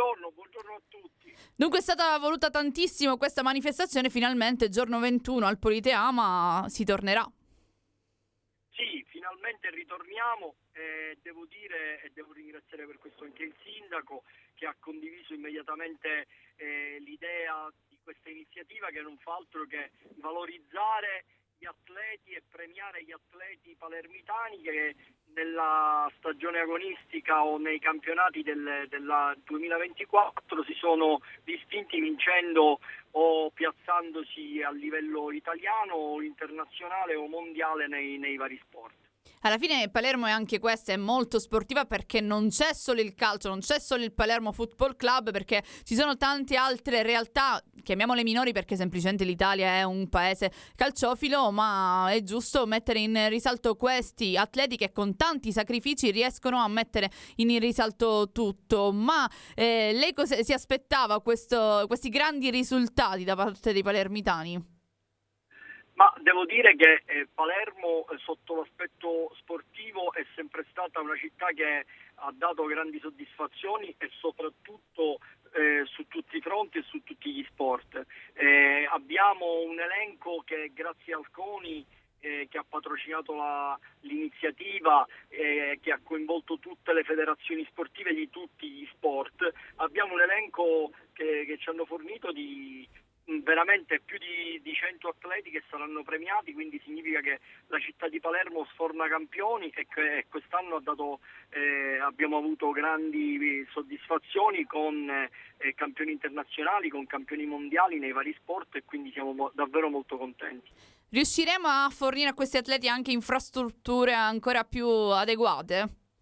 buongiorno a tutti. Dunque è stata voluta tantissimo questa manifestazione, finalmente giorno 21 al Politeama si tornerà. Sì, finalmente ritorniamo. Devo dire e devo ringraziare per questo anche il sindaco che ha condiviso immediatamente l'idea di questa iniziativa, che non fa altro che valorizzare gli atleti e premiare gli atleti palermitani che nella stagione agonistica o nei campionati della 2024 si sono distinti vincendo o piazzandosi a livello italiano o internazionale o mondiale nei vari sport. Alla fine Palermo è anche questa, è molto sportiva, perché non c'è solo il calcio, non c'è solo il Palermo Football Club, perché ci sono tante altre realtà, chiamiamole minori perché semplicemente l'Italia è un paese calciofilo, ma è giusto mettere in risalto questi atleti che con tanti sacrifici riescono a mettere in risalto tutto. Ma lei si aspettava questi grandi risultati da parte dei palermitani? Ma devo dire che Palermo sotto l'aspetto sportivo è sempre stata una città che ha dato grandi soddisfazioni e soprattutto su tutti i fronti e su tutti gli sport. Abbiamo un elenco che grazie al CONI che ha patrocinato l'iniziativa, che ha coinvolto tutte le federazioni sportive di tutti gli sport. Abbiamo un elenco che ci hanno fornito di veramente più di 100 atleti che saranno premiati, quindi significa che la città di Palermo sforna campioni e che quest'anno abbiamo avuto grandi soddisfazioni con campioni internazionali, con campioni mondiali nei vari sport, e quindi siamo davvero molto contenti. Riusciremo a fornire a questi atleti anche infrastrutture ancora più adeguate?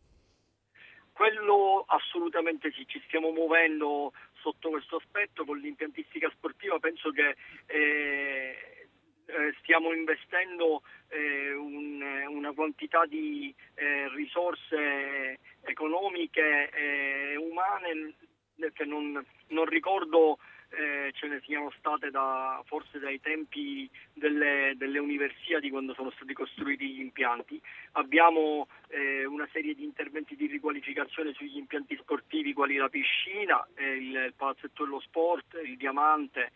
Quello assolutamente sì, ci stiamo muovendo sotto questo aspetto con l'impiantistica sportiva. Penso che stiamo investendo una quantità di risorse economiche e umane che non ricordo ce ne siano state forse dai tempi delle universiadi, quando sono stati costruiti gli impianti. Abbiamo una serie di interventi di riqualificazione sugli impianti sportivi, quali la piscina, il palazzetto dello sport, il diamante,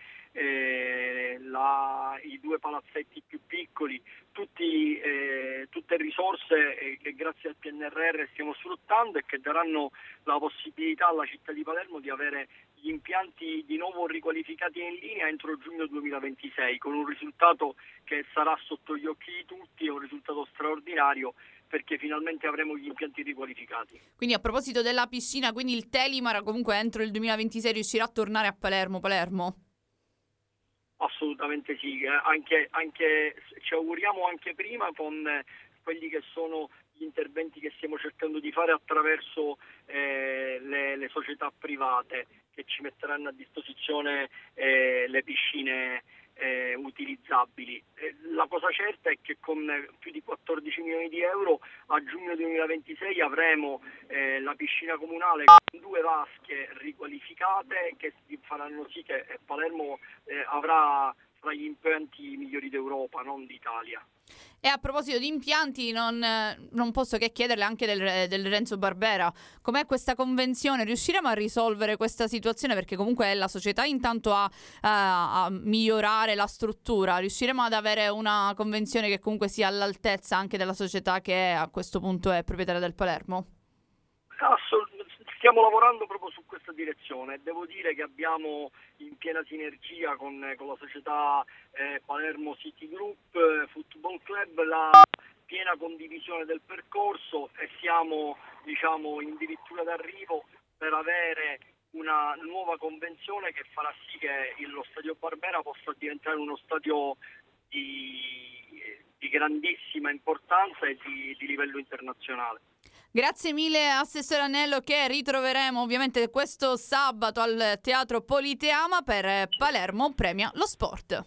i due palazzetti più piccoli, tutte risorse che grazie al PNRR stiamo sfruttando e che daranno la possibilità alla città di Palermo di avere gli impianti di nuovo riqualificati in linea entro giugno 2026, con un risultato che sarà sotto gli occhi di tutti, è un risultato straordinario, perché finalmente avremo gli impianti riqualificati. Quindi a proposito della piscina, quindi il Telimar comunque entro il 2026 riuscirà a tornare a Palermo? Assolutamente sì, anche ci auguriamo anche prima con quelli che sono gli interventi che stiamo cercando di fare attraverso le società private che ci metteranno a disposizione le piscine utilizzabili. La cosa certa è che con più di 14 milioni di euro a giugno 2026 avremo la piscina comunale con 2 vasche riqualificate che faranno sì che Palermo avrà tra gli impianti migliori d'Europa, non d'Italia. E a proposito di impianti, non posso che chiederle anche del Renzo Barbera. Com'è questa convenzione? Riusciremo a risolvere questa situazione? Perché comunque è la società intanto a migliorare la struttura. Riusciremo ad avere una convenzione che comunque sia all'altezza anche della società che a questo punto è proprietaria del Palermo? Stiamo lavorando proprio su questa direzione. Devo dire che abbiamo in piena sinergia con la società Palermo City Group Football Club la piena condivisione del percorso e siamo in dirittura d'arrivo per avere una nuova convenzione che farà sì che lo Stadio Barbera possa diventare uno stadio di grandissima importanza e di livello internazionale. Grazie mille Assessore Anello, che ritroveremo ovviamente questo sabato al Teatro Politeama per Palermo Premia lo Sport.